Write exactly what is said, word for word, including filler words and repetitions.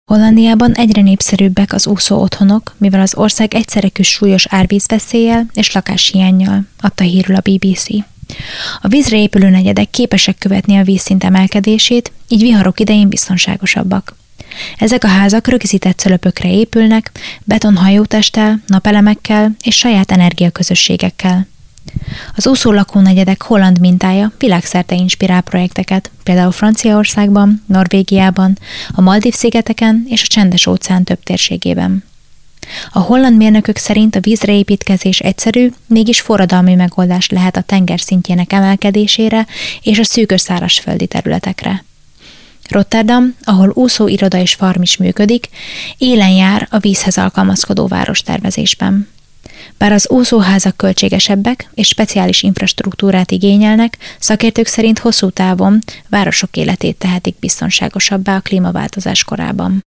Hollandiában egyre népszerűbbek az úszó otthonok, mivel az ország egyszerre küzd súlyos árvízveszéllyel és lakáshiánnyal, adta hírül a bé bé cé. A vízre épülő negyedek képesek követni a vízszint emelkedését, így viharok idején biztonságosabbak. Ezek a házak rögzített cölöpökre épülnek, betonhajótesttel, napelemekkel és saját energiaközösségekkel. Az úszó lakónegyedek holland mintája világszerte inspirál projekteket, például Franciaországban, Norvégiában, a Maldív-szigeteken és a Csendes-óceán több térségében. A holland mérnökök szerint a vízre építkezés egyszerű, mégis forradalmi megoldás lehet a tenger szintjének emelkedésére és a szűkös szárazföldi területekre. Rotterdam, ahol úszóiroda és farm is működik, élen jár a vízhez alkalmazkodó várostervezésben. Bár az úszóházak költségesebbek és speciális infrastruktúrát igényelnek, szakértők szerint hosszú távon városok életét tehetik biztonságosabbá a klímaváltozás korában.